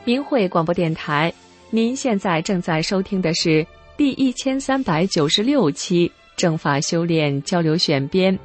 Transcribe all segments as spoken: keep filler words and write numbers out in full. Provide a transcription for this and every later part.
明慧广播电台，您现在正在收听的是第一千三百九十六期正法修炼交流选编。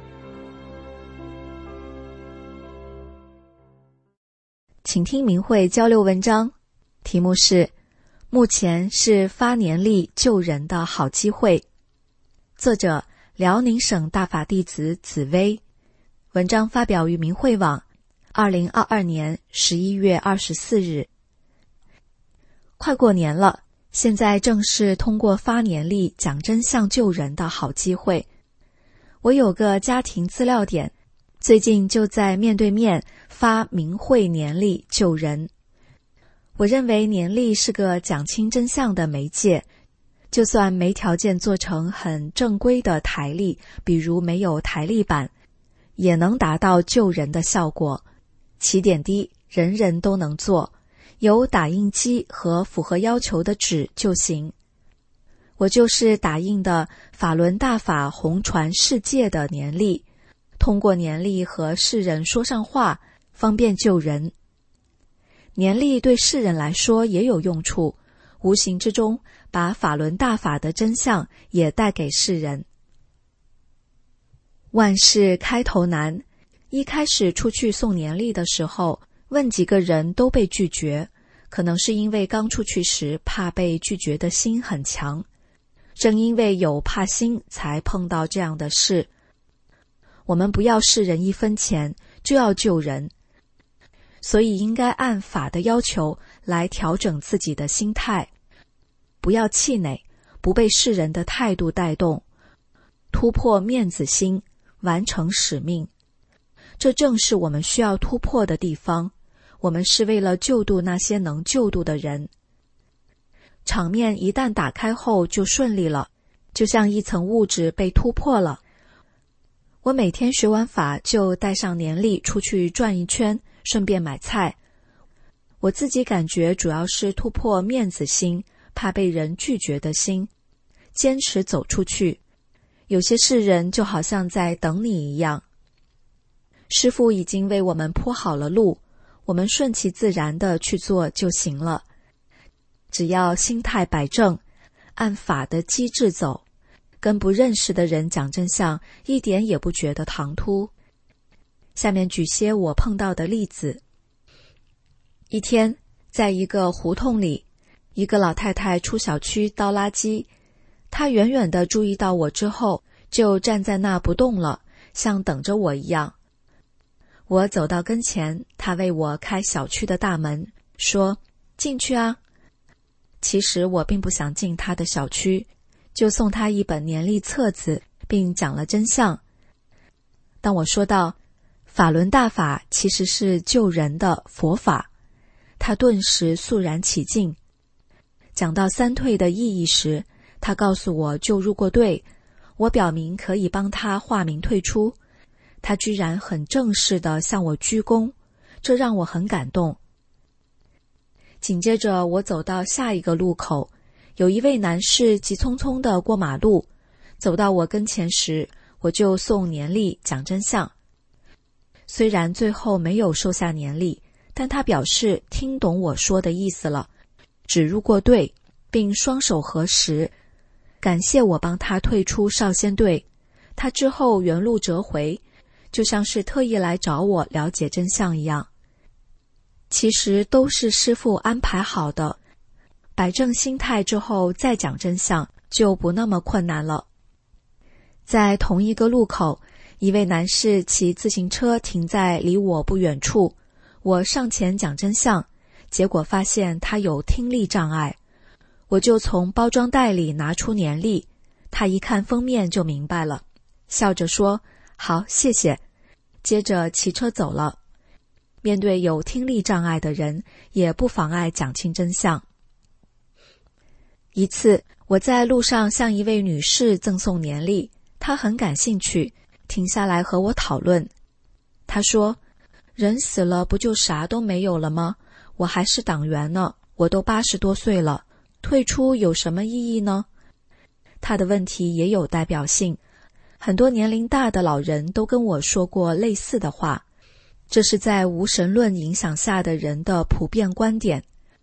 请听明慧交流文章，题目是目前是发年历救人的好机会，作者辽宁省大法弟子紫薇，文章发表于明慧网二零二二年十一月二十四日。快过年了，现在正是通过发年历讲真相救人的好机会。我有个家庭资料点，最近就在面对面发明慧年历救人。我认为年历是个讲清真相的媒介，就算没条件做成很正规的台历，比如没有台历版，也能达到救人的效果。起点低，人人都能做，有打印机和符合要求的纸就行。我就是打印的法轮大法红传世界的年历，通过年历和世人说上话，方便救人。年历对世人来说也有用处，无形之中把法轮大法的真相也带给世人。万事开头难，一开始出去送年历的时候，问几个人都被拒绝，可能是因为刚出去时怕被拒绝的心很强。正因为有怕心，才碰到这样的事。我们不要世人一分钱，就要救人，所以应该按法的要求来调整自己的心态，不要气馁，不被世人的态度带动，突破面子心，完成使命。这正是我们需要突破的地方，我们是为了救度那些能救度的人。场面一旦打开后就顺利了，就像一层物质被突破了。我每天学完法就带上年历出去转一圈，顺便买菜。我自己感觉主要是突破面子心，怕被人拒绝的心，坚持走出去。有些世人就好像在等你一样，师父已经为我们铺好了路，我们顺其自然地去做就行了。只要心态摆正，按法的机制走，跟不认识的人讲真相，一点也不觉得唐突。下面举些我碰到的例子。一天，在一个胡同里，一个老太太出小区倒垃圾，她远远地注意到我之后，就站在那不动了，像等着我一样。我走到跟前，她为我开小区的大门，说：“进去啊。”其实我并不想进她的小区，就送她一本年历册子，并讲了真相。当我说到法轮大法其实是救人的佛法，她顿时肃然起敬。讲到三退的意义时，她告诉我救入过队，我表明可以帮她化名退出，她居然很正式地向我鞠躬，这让我很感动。紧接着我走到下一个路口，有一位男士急匆匆地过马路，走到我跟前时，我就送年历讲真相。虽然最后没有收下年历，但他表示听懂我说的意思了，只入过队，并双手合十，感谢我帮他退出少先队。他之后原路折回，就像是特意来找我了解真相一样。其实都是师父安排好的，摆正心态之后再讲真相，就不那么困难了。在同一个路口，一位男士骑自行车停在离我不远处，我上前讲真相，结果发现他有听力障碍，我就从包装袋里拿出年历，他一看封面就明白了，笑着说：“好，谢谢。”接着骑车走了。面对有听力障碍的人，也不妨碍讲清真相。一次，我在路上向一位女士赠送年历，她很感兴趣，停下来和我讨论。她说：“人死了不就啥都没有了吗？我还是党员呢，我都八十多岁了，退出有什么意义呢？”她的问题也有代表性，很多年龄大的老人都跟我说过类似的话。这是在无神论影响下的人的普遍观点。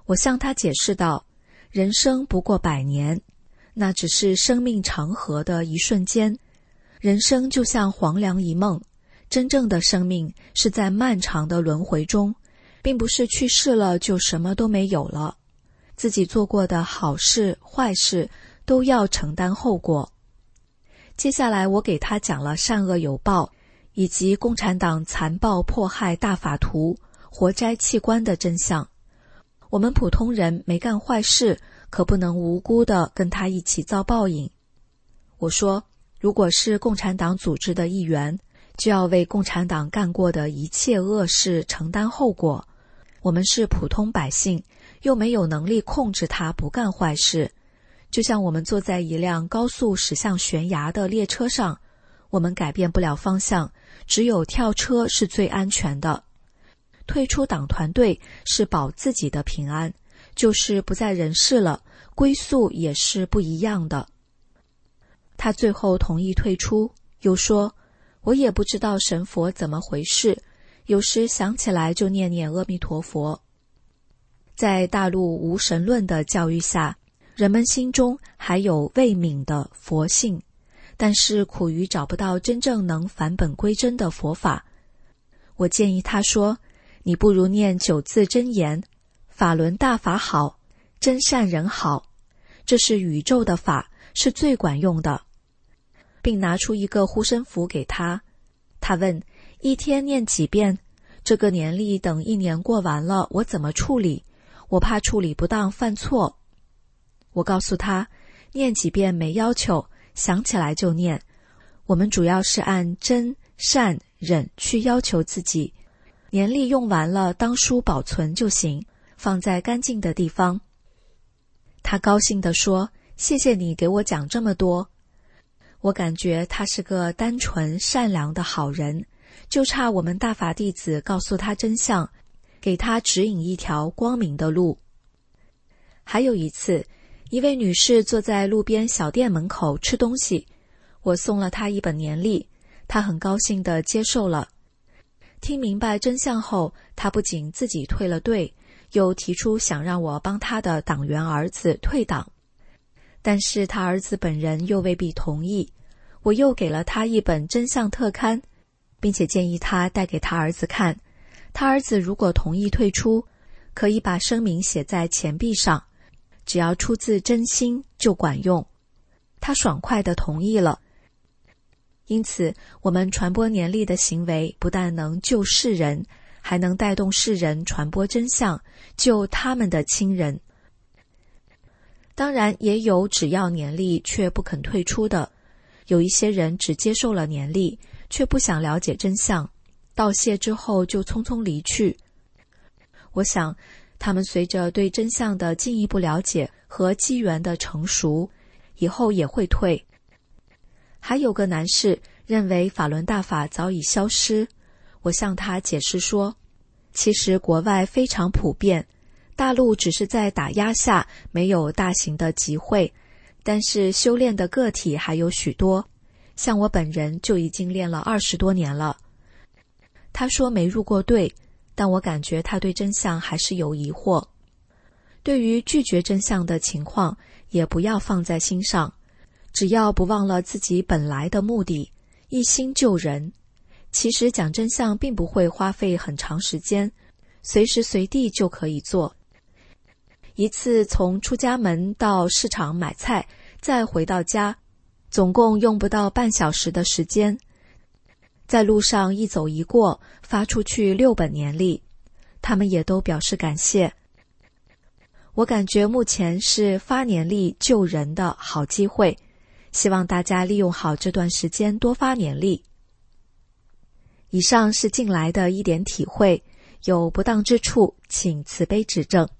我向他解释道，人生不过百年，那只是生命长河的一瞬间，人生就像黄粱一梦，真正的生命是在漫长的轮回中，并不是去世了就什么都没有了。自己做过的好事坏事都要承担后果。接下来我给他讲了善恶有报，以及共产党残暴迫害大法徒活摘器官的真相。我们普通人没干坏事，可不能无辜地跟他一起遭报应。我说，如果是共产党组织的一员，就要为共产党干过的一切恶事承担后果。我们是普通百姓，又没有能力控制他不干坏事。就像我们坐在一辆高速驶向悬崖的列车上，我们改变不了方向，只有跳车是最安全的。退出党团队是保自己的平安，就是不在人世了，归宿也是不一样的。他最后同意退出，又说，我也不知道神佛怎么回事，有时想起来就念念阿弥陀佛。在大陆无神论的教育下，人们心中还有未泯的佛性，但是苦于找不到真正能返本归真的佛法。我建议他说，你不如念九字真言，法轮大法好，真善人好，这是宇宙的法，是最管用的，并拿出一个护身符给他。他问，一天念几遍？这个年历等一年过完了，我怎么处理？我怕处理不当犯错。我告诉他，念几遍没要求，想起来就念。我们主要是按真、善、忍去要求自己。年历用完了，当书保存就行，放在干净的地方。他高兴地说，谢谢你给我讲这么多。我感觉他是个单纯善良的好人，就差我们大法弟子告诉他真相，给他指引一条光明的路。还有一次，一位女士坐在路边小店门口吃东西，我送了她一本年历，她很高兴地接受了。听明白真相后，她不仅自己退了队，又提出想让我帮她的党员儿子退党，但是她儿子本人又未必同意。我又给了她一本真相特刊，并且建议她带给她儿子看，他儿子如果同意退出，可以把声明写在钱币上，只要出自真心就管用。他爽快地同意了。因此，我们传播年历的行为不但能救世人，还能带动世人传播真相，救他们的亲人。当然，也有只要年历却不肯退出的，有一些人只接受了年历，却不想了解真相，道谢之后就匆匆离去。我想，他们随着对真相的进一步了解和机缘的成熟，以后也会退。还有个男士认为法轮大法早已消失，我向他解释说，其实国外非常普遍，大陆只是在打压下没有大型的集会，但是修炼的个体还有许多，像我本人就已经练了二十多年了。他说没入过队，但我感觉他对真相还是有疑惑。对于拒绝真相的情况，也不要放在心上，只要不忘了自己本来的目的，一心救人。其实讲真相并不会花费很长时间，随时随地就可以做。一次从出家门到市场买菜，再回到家，总共用不到半小时的时间。在路上一走一过，发出去六本年历，他们也都表示感谢。我感觉目前是发年历救人的好机会，希望大家利用好这段时间多发年历。以上是近来的一点体会，有不当之处，请慈悲指正。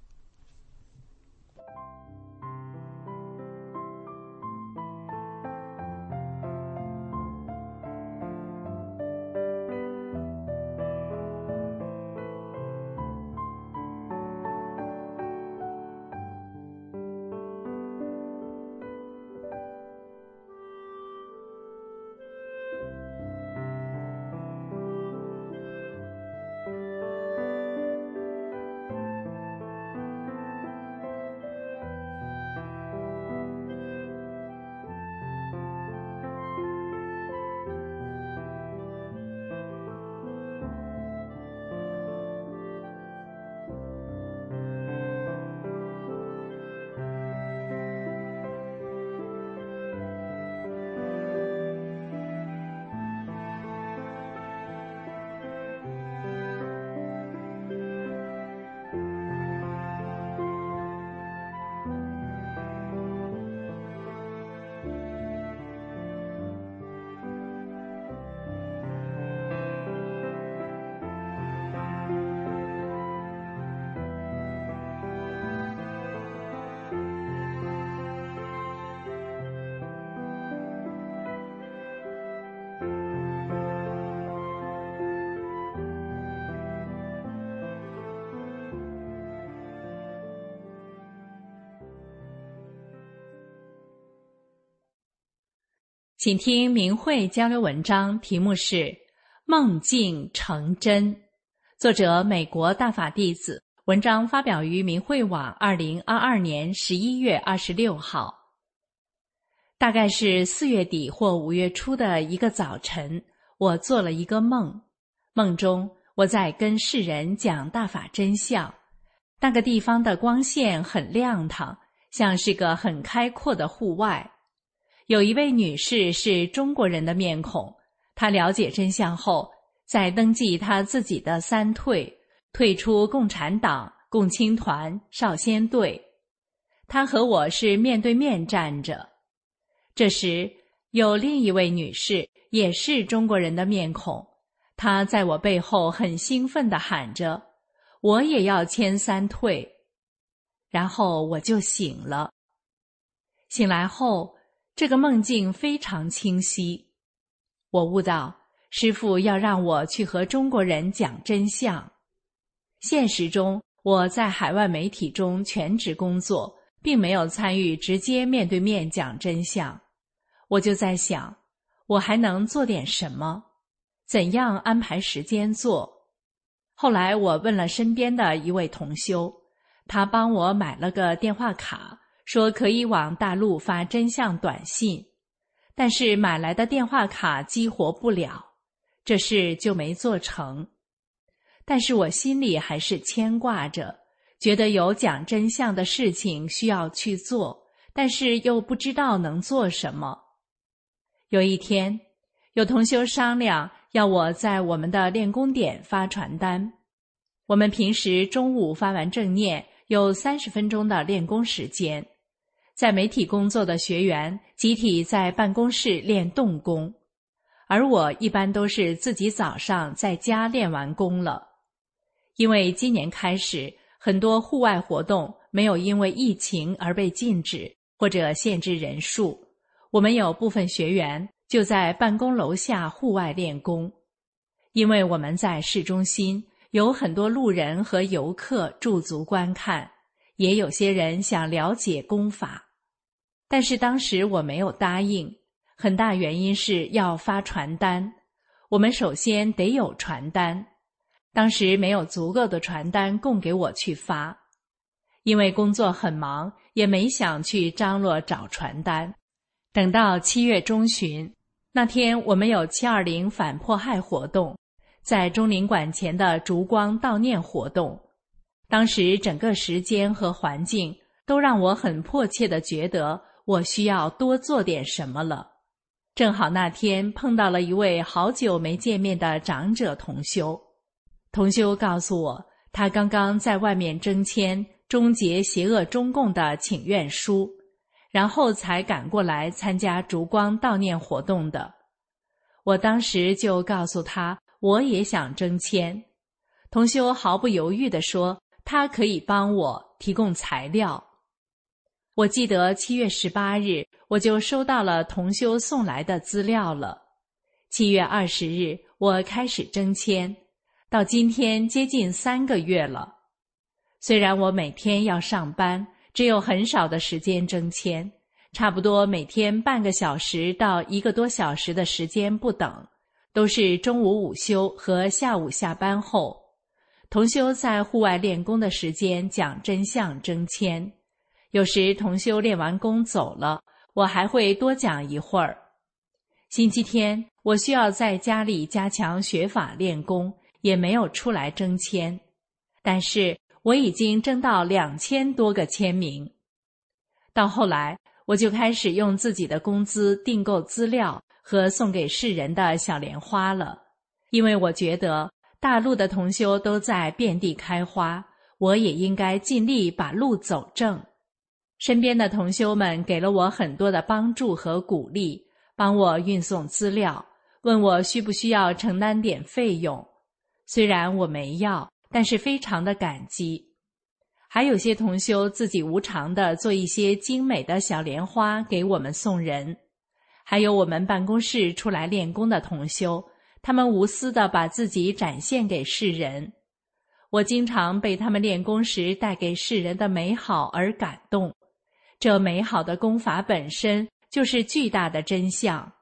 请听明慧交流文章，题目是《梦境成真》，作者美国大法弟子，文章发表于明慧网二零二二年十一月二十六号。大概是四月底或五月初的一个早晨，我做了一个梦，梦中我在跟世人讲大法真相。那个地方的光线很亮堂，像是个很开阔的户外。有一位女士是中国人的面孔，她了解真相后，在登记她自己的三退，退出共产党、共青团、少先队。她和我是面对面站着。这时，有另一位女士，也是中国人的面孔，她在我背后很兴奋地喊着：“我也要签三退。”然后我就醒了。醒来后，这个梦境非常清晰。我悟到，师父要让我去和中国人讲真相。现实中，我在海外媒体中全职工作，并没有参与直接面对面讲真相。我就在想，我还能做点什么？怎样安排时间做？后来我问了身边的一位同修，他帮我买了个电话卡，说可以往大陆发真相短信，但是买来的电话卡激活不了，这事就没做成。但是我心里还是牵挂着，觉得有讲真相的事情需要去做，但是又不知道能做什么。有一天，有同修商量要我在我们的练功点发传单。我们平时中午发完正念，有三十分钟的练功时间。在媒体工作的学员集体在办公室练动功，而我一般都是自己早上在家练完功了。因为今年开始，很多户外活动没有因为疫情而被禁止或者限制人数，我们有部分学员就在办公楼下户外练功。因为我们在市中心，有很多路人和游客驻足观看，也有些人想了解功法。但是当时我没有答应，很大原因是要发传单，我们首先得有传单，当时没有足够的传单供给我去发。因为工作很忙，也没想去张罗找传单。等到七月中旬，那天我们有七二零反迫害活动，在中领馆前的烛光悼念活动。当时整个时间和环境都让我很迫切地觉得我需要多做点什么了。正好那天碰到了一位好久没见面的长者同修。同修告诉我，他刚刚在外面征签终结邪恶中共的请愿书，然后才赶过来参加烛光悼念活动的。我当时就告诉他，我也想征签。同修毫不犹豫地说，他可以帮我提供材料。我记得七月十八日，我就收到了同修送来的资料了。七月二十日，我开始征签，到今天接近三个月了。虽然我每天要上班，只有很少的时间征签，差不多每天半个小时到一个多小时的时间不等，都是中午午休和下午下班后。同修在户外练功的时间讲真相征签，有时同修练完功走了，我还会多讲一会儿。星期天我需要在家里加强学法练功，也没有出来征签，但是我已经征到两千多个签名。到后来，我就开始用自己的工资订购资料和送给世人的小莲花了，因为我觉得大陆的同修都在遍地开花，我也应该尽力把路走正。身边的同修们给了我很多的帮助和鼓励，帮我运送资料，问我需不需要承担点费用。虽然我没要，但是非常的感激。还有些同修自己无偿地做一些精美的小莲花给我们送人。还有我们办公室出来练功的同修，他们无私地把自己展现给世人。我经常被他们练功时带给世人的美好而感动。这美好的功法本身就是巨大的真相，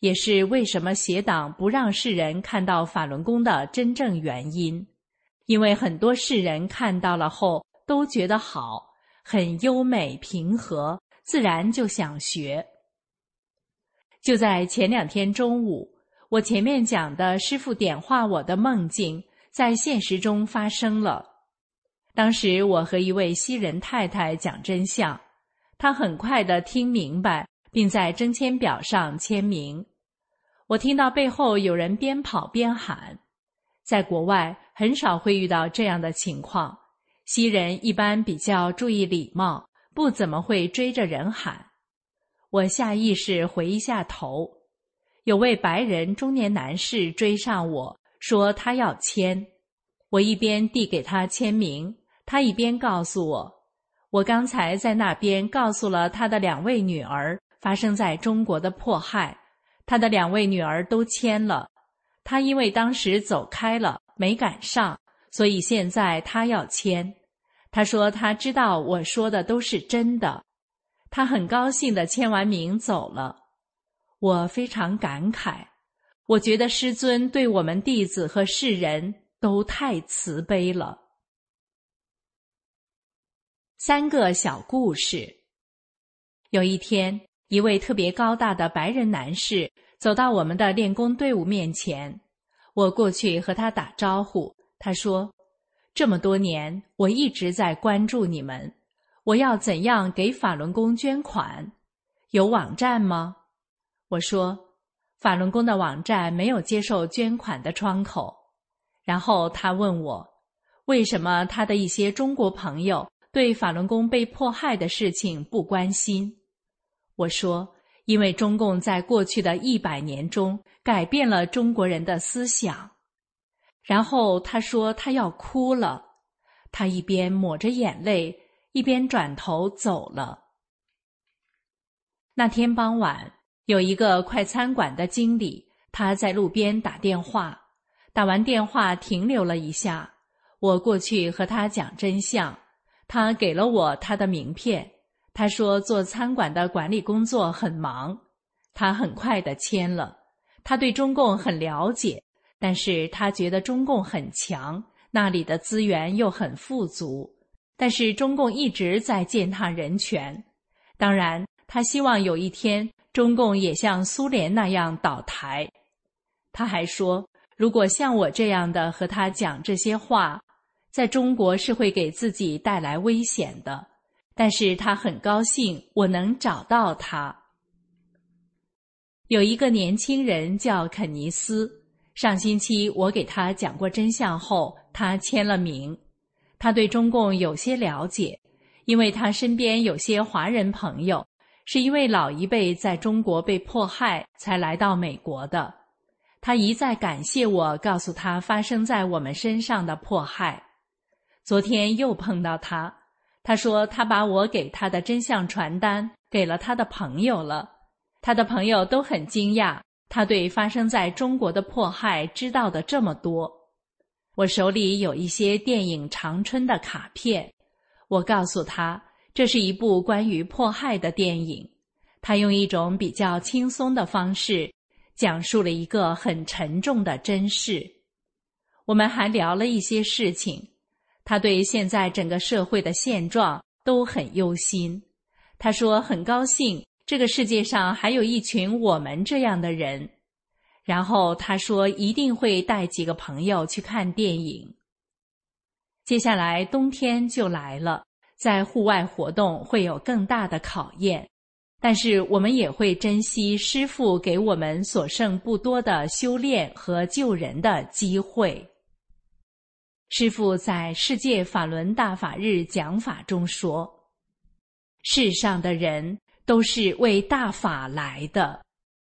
也是为什么邪党不让世人看到法轮功的真正原因。因为很多世人看到了后都觉得好，很优美平和，自然就想学。就在前两天中午，我前面讲的师父点化我的梦境在现实中发生了。当时我和一位西人太太讲真相，她很快地听明白，并在征签表上签名。我听到背后有人边跑边喊，在国外很少会遇到这样的情况，西人一般比较注意礼貌，不怎么会追着人喊。我下意识回一下头，有位白人中年男士追上我，说他要签。我一边递给他签名，他一边告诉我，我刚才在那边告诉了他的两位女儿发生在中国的迫害，他的两位女儿都签了，他因为当时走开了没赶上，所以现在他要签。他说他知道我说的都是真的。他很高兴地签完名走了。我非常感慨，我觉得师尊对我们弟子和世人都太慈悲了。三个小故事。有一天，一位特别高大的白人男士走到我们的练功队伍面前，我过去和他打招呼，他说，这么多年我一直在关注你们，我要怎样给法轮功捐款？有网站吗？我说，法轮功的网站没有接受捐款的窗口。然后他问我，为什么他的一些中国朋友对法轮功被迫害的事情不关心？我说，因为中共在过去的一百年中改变了中国人的思想。然后他说他要哭了，他一边抹着眼泪，一边转头走了。那天傍晚，有一个快餐馆的经理，他在路边打电话，打完电话停留了一下，我过去和他讲真相，他给了我他的名片，他说做餐馆的管理工作很忙，他很快地签了。他对中共很了解，但是他觉得中共很强，那里的资源又很富足，但是中共一直在践踏人权。当然，他希望有一天中共也像苏联那样倒台。他还说，如果像我这样的和他讲这些话，在中国是会给自己带来危险的，但是他很高兴我能找到他。有一个年轻人叫肯尼斯，上星期我给他讲过真相后，他签了名。他对中共有些了解，因为他身边有些华人朋友，是因为老一辈在中国被迫害才来到美国的。他一再感谢我告诉他发生在我们身上的迫害。昨天又碰到他，他说他把我给他的真相传单给了他的朋友了，他的朋友都很惊讶，他对发生在中国的迫害知道的这么多。我手里有一些电影《长春》的卡片，我告诉他这是一部关于迫害的电影，他用一种比较轻松的方式讲述了一个很沉重的真事。我们还聊了一些事情，他对现在整个社会的现状都很忧心。他说很高兴这个世界上还有一群我们这样的人。然后他说一定会带几个朋友去看电影。接下来冬天就来了，在户外活动会有更大的考验，但是我们也会珍惜师父给我们所剩不多的修炼和救人的机会。师父在世界法轮大法日讲法中说，世上的人都是为大法来的。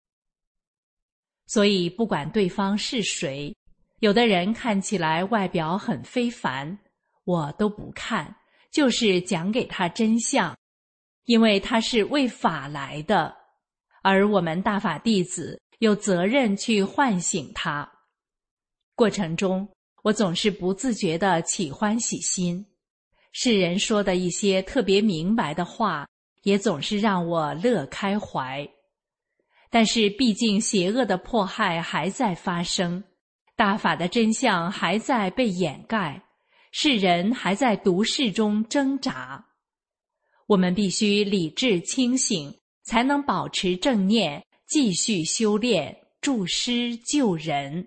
所以不管对方是谁，有的人看起来外表很非凡，我都不看，就是讲给他真相，因为他是为法来的，而我们大法弟子有责任去唤醒他。过程中，我总是不自觉地起欢喜心，世人说的一些特别明白的话，也总是让我乐开怀。 但是毕竟邪恶的迫害还在发生，大法的真相还在被掩盖，世人还在毒世中挣扎。我们必须理智清醒，才能保持正念，继续修炼，助师救人。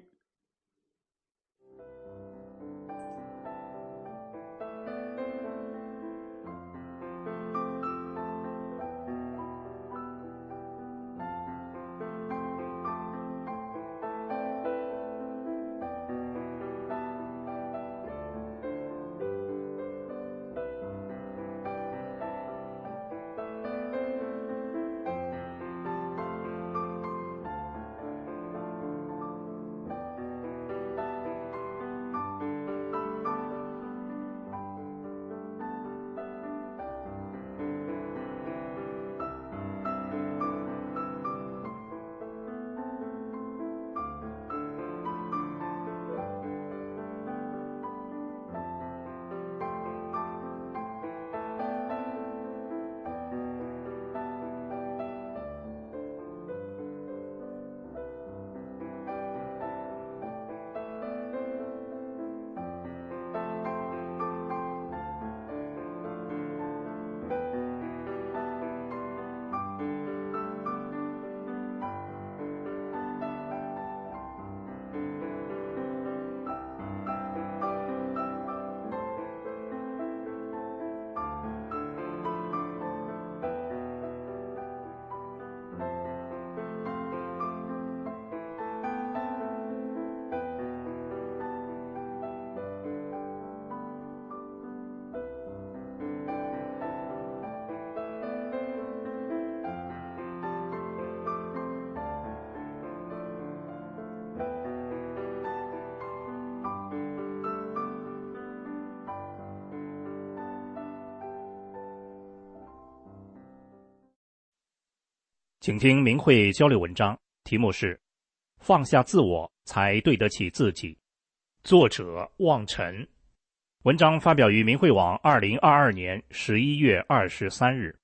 请听明慧交流文章，题目是放下自我才对得起自己，作者望尘。文章发表于明慧网二零二二年十一月二十三日。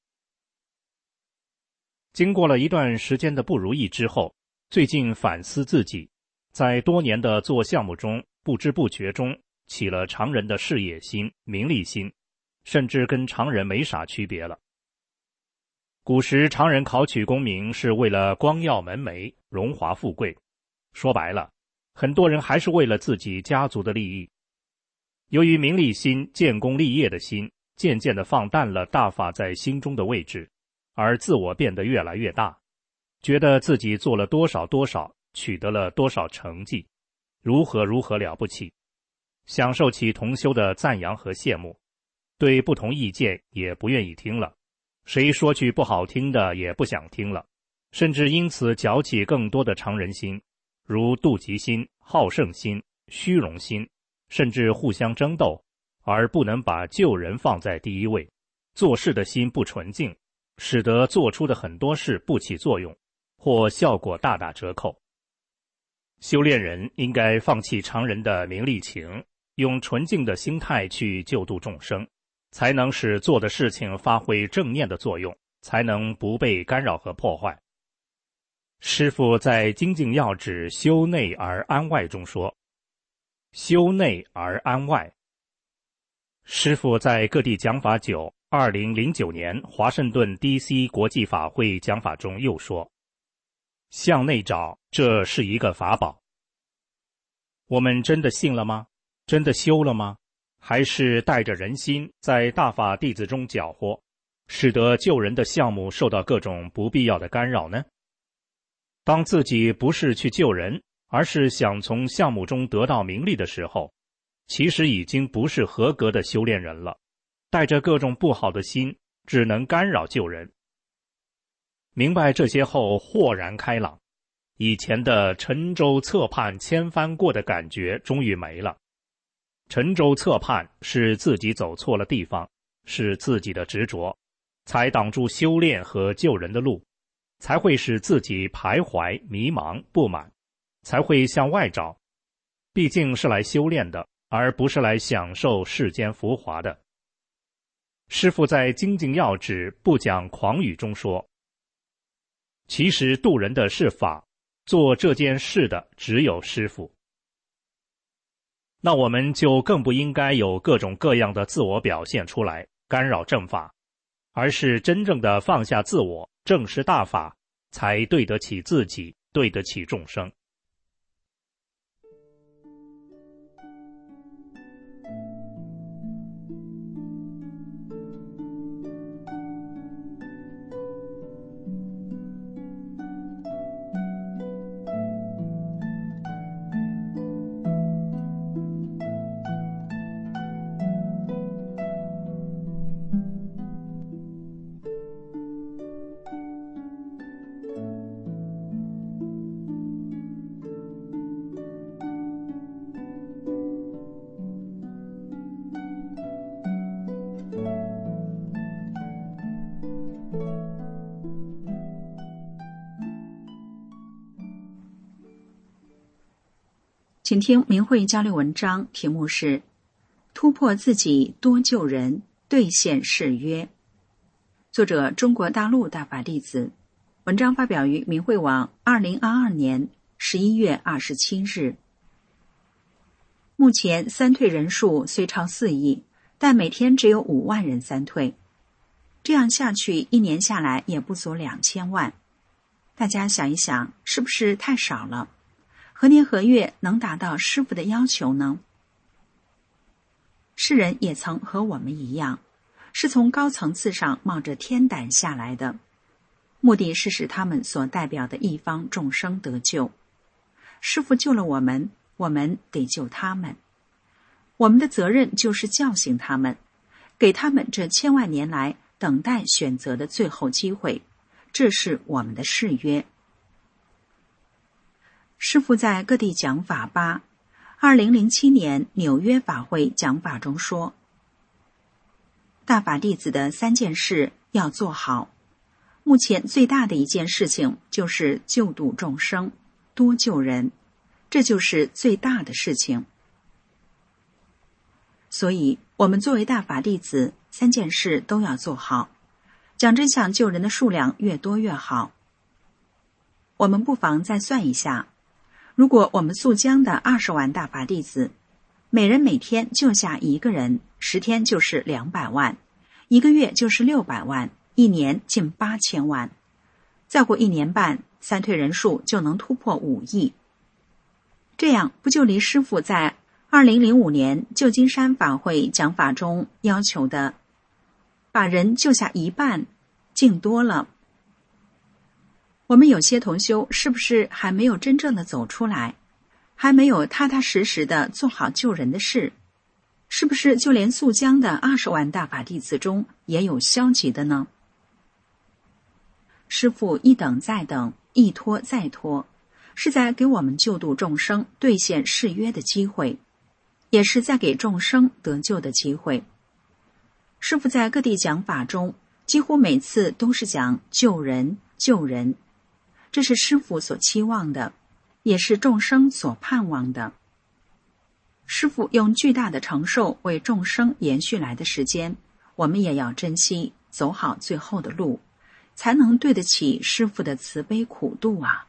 经过了一段时间的不如意之后，最近反思自己，在多年的做项目中，不知不觉中起了常人的事业心、名利心，甚至跟常人没啥区别了。古时常人考取功名是为了光耀门楣、荣华富贵，说白了，很多人还是为了自己家族的利益。由于名利心、建功立业的心渐渐地放淡了大法在心中的位置，而自我变得越来越大，觉得自己做了多少多少，取得了多少成绩，如何如何了不起，享受其同修的赞扬和羡慕，对不同意见也不愿意听了，谁说句不好听的也不想听了，甚至因此搅起更多的常人心，如妒忌心、好胜心、虚荣心，甚至互相争斗，而不能把救人放在第一位，做事的心不纯净，使得做出的很多事不起作用，或效果大打折扣。修炼人应该放弃常人的名利情，用纯净的心态去救度众生，才能使做的事情发挥正念的作用，才能不被干扰和破坏。师父在精进要旨修内而安外中说，修内而安外。师父在各地讲法久，二零零九年华盛顿 D C 国际法会讲法中又说，向内找，这是一个法宝。我们真的信了吗？真的修了吗？还是带着人心在大法弟子中搅和，使得救人的项目受到各种不必要的干扰呢？当自己不是去救人，而是想从项目中得到名利的时候，其实已经不是合格的修炼人了，带着各种不好的心，只能干扰救人。明白这些后，豁然开朗，以前的沉舟侧畔千帆过的感觉终于没了。沉舟侧畔是自己走错了地方，是自己的执着，才挡住修炼和救人的路，才会使自己徘徊、迷茫、不满，才会向外找。毕竟是来修炼的，而不是来享受世间浮华的。师父在精进要旨不讲狂语中说， 其实渡人的是法，做这件事的只有师父。那我们就更不应该有各种各样的自我表现出来，干扰正法，而是真正的放下自我，正视大法，才对得起自己，对得起众生。 请听明慧交流文章，题目是突破自己多救人，兑现誓约。作者中国大陆大法弟子，文章发表于明慧网二零二二年十一月二十七日。目前三退人数虽超四亿，但每天只有五万人三退，这样下去一年下来也不足两千万。大家想一想，是不是太少了？何年何月能达到师父的要求呢？世人也曾和我们一样，是从高层次上冒着天胆下来的，目的是使他们所代表的一方众生得救。师父救了我们，我们得救他们。我们的责任就是叫醒他们，给他们这千万年来等待选择的最后机会，这是我们的誓约。师父在各地讲法吧，二零零七年纽约法会讲法中说，大法弟子的三件事要做好，目前最大的一件事情就是救度众生，多救人，这就是最大的事情。所以我们作为大法弟子，三件事都要做好，讲真相救人的数量越多越好。我们不妨再算一下，如果我们肃江的二十万大法弟子，每人每天救下一个人，十天就是两百万，一个月就是六百万，一年近八千万。再过一年半，三退人数就能突破五亿。这样不就离师父在二零零五年旧金山法会讲法中要求的把人救下一半近多了？我们有些同修是不是还没有真正的走出来，还没有踏踏实实的做好救人的事？是不是就连肃江的二十万大法弟子中也有消极的呢？师父一等再等，一拖再拖，是在给我们救度众生兑现誓约的机会，也是在给众生得救的机会。师父在各地讲法中，几乎每次都是讲救人救人，这是师父所期望的，也是众生所盼望的。师父用巨大的承受为众生延续来的时间，我们也要珍惜，走好最后的路，才能对得起师父的慈悲苦度啊！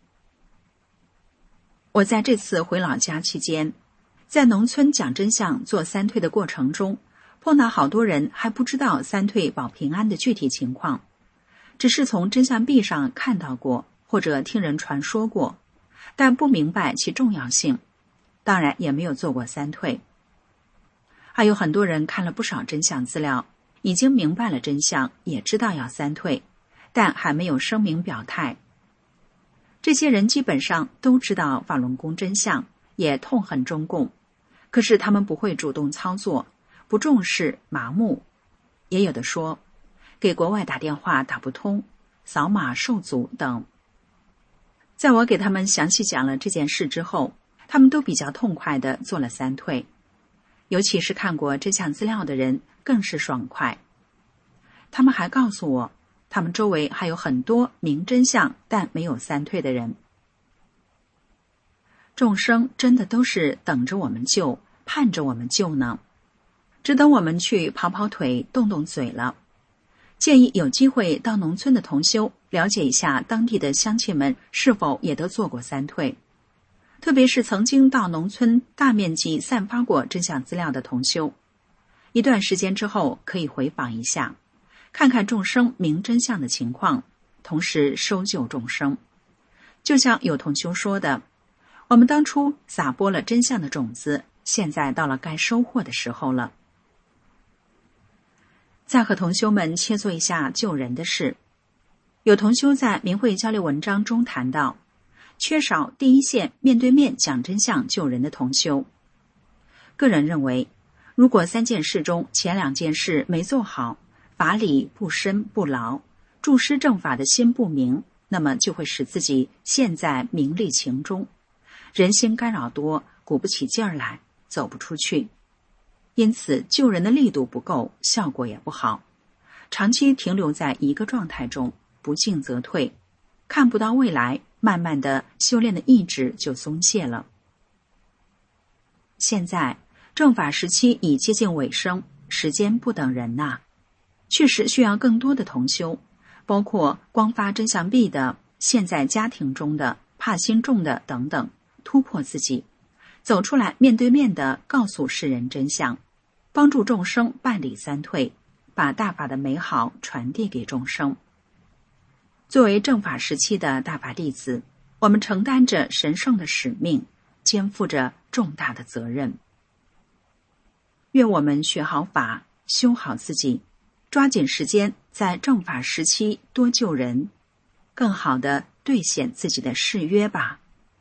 我在这次回老家期间，在农村讲真相做三退的过程中，碰到好多人还不知道三退保平安的具体情况，只是从真相壁上看到过，或者听人传说过，但不明白其重要性，当然也没有做过三退。还有很多人看了不少真相资料，已经明白了真相，也知道要三退，但还没有声明表态。这些人基本上都知道法轮功真相，也痛恨中共，可是他们不会主动操作，不重视，麻木。也有的说给国外打电话打不通，扫码受阻等。在我给他们详细讲了这件事之后，他们都比较痛快地做了三退，尤其是看过真相资料的人更是爽快。他们还告诉我，他们周围还有很多明真相但没有三退的人。众生真的都是等着我们救，盼着我们救呢，只等我们去跑跑腿动动嘴了。建议有机会到农村的同修了解一下当地的乡亲们是否也都做过三退，特别是曾经到农村大面积散发过真相资料的同修，一段时间之后可以回访一下，看看众生明真相的情况，同时收救众生。就像有同修说的，我们当初撒播了真相的种子，现在到了该收获的时候了。再和同修们切磋一下救人的事。有同修在明慧交流文章中谈到，缺少第一线面对面讲真相救人的同修。个人认为，如果三件事中前两件事没做好，法理不深不牢，注师正法的心不明，那么就会使自己陷在名利情中，人心干扰多，鼓不起劲儿来，走不出去。因此救人的力度不够，效果也不好，长期停留在一个状态中，不进则退，看不到未来，慢慢的修炼的意志就松懈了。现在正法时期已接近尾声，时间不等人呐，确实需要更多的同修，包括光发真相币的、现在家庭中的、怕心重的等等，突破自己，走出来，面对面的告诉世人真相，帮助众生办理三退，把大法的美好传递给众生。作为正法时期的大法弟子，我们承担着神圣的使命，肩负着重大的责任。愿我们学好法，修好自己，抓紧时间在正法时期多救人，更好地兑现自己的誓约吧。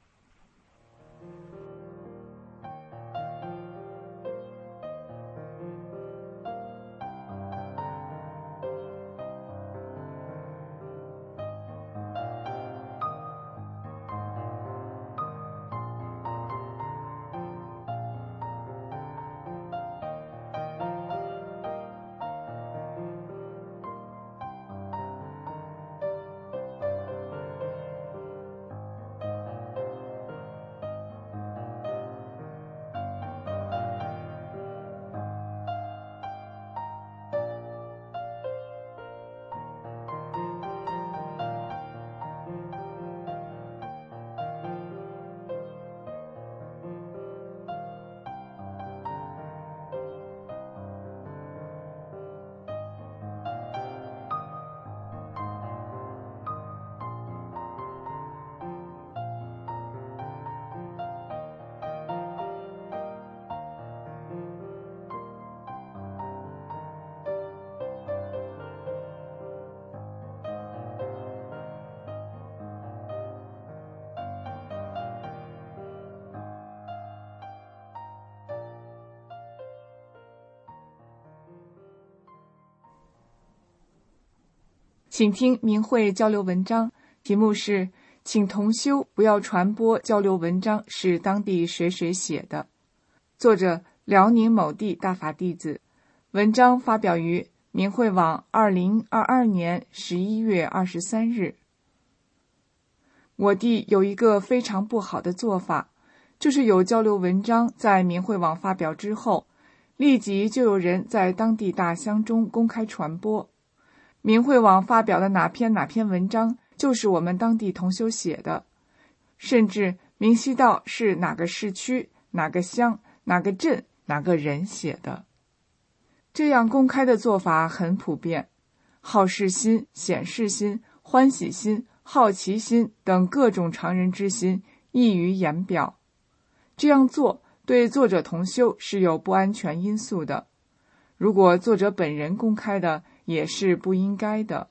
请听明慧交流文章，题目是请同修不要传播交流文章是当地谁谁写的，作者辽宁某地大法弟子，文章发表于明慧网二零二二年十一月二十三日。我弟有一个非常不好的做法，就是有交流文章在明慧网发表之后，立即就有人在当地大乡中公开传播。明慧网发表的哪篇哪篇文章就是我们当地同修写的，甚至明晰到是哪个市区、哪个乡、哪个镇、哪个人写的。这样公开的做法很普遍，好事心、显示心、欢喜心、好奇心等各种常人之心溢于言表。这样做对作者同修是有不安全因素的，如果作者本人公开的也是不应该的。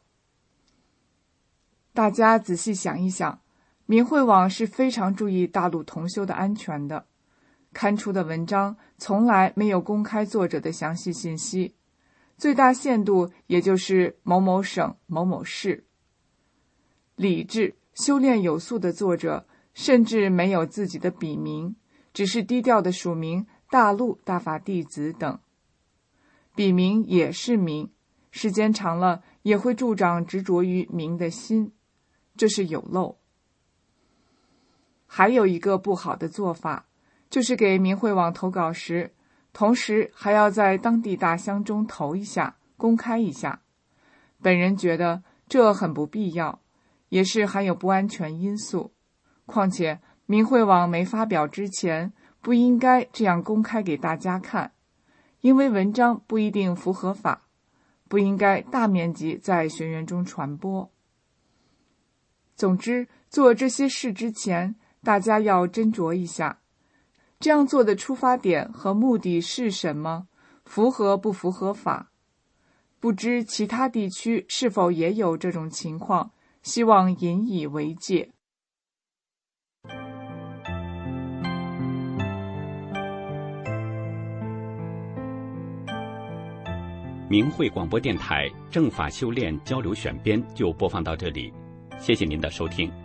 大家仔细想一想，明慧网是非常注意大陆同修的安全的，刊出的文章从来没有公开作者的详细信息，最大限度也就是某某省某某市。理智修炼有素的作者甚至没有自己的笔名，只是低调的署名大陆大法弟子等，笔名也是名，时间长了也会助长执着于名的心，这是有漏。还有一个不好的做法，就是给明慧网投稿时，同时还要在当地大乡中投一下，公开一下。本人觉得这很不必要， 也是含有不安全因素。况且明慧网没发表之前，不应该这样公开给大家看，因为文章不一定符合法，不应该大面积在学员中传播。总之，做这些事之前，大家要斟酌一下，这样做的出发点和目的是什么，符合不符合法。不知其他地区是否也有这种情况，希望引以为戒。 明慧广播电台正法修炼交流选编就播放到这里，谢谢您的收听。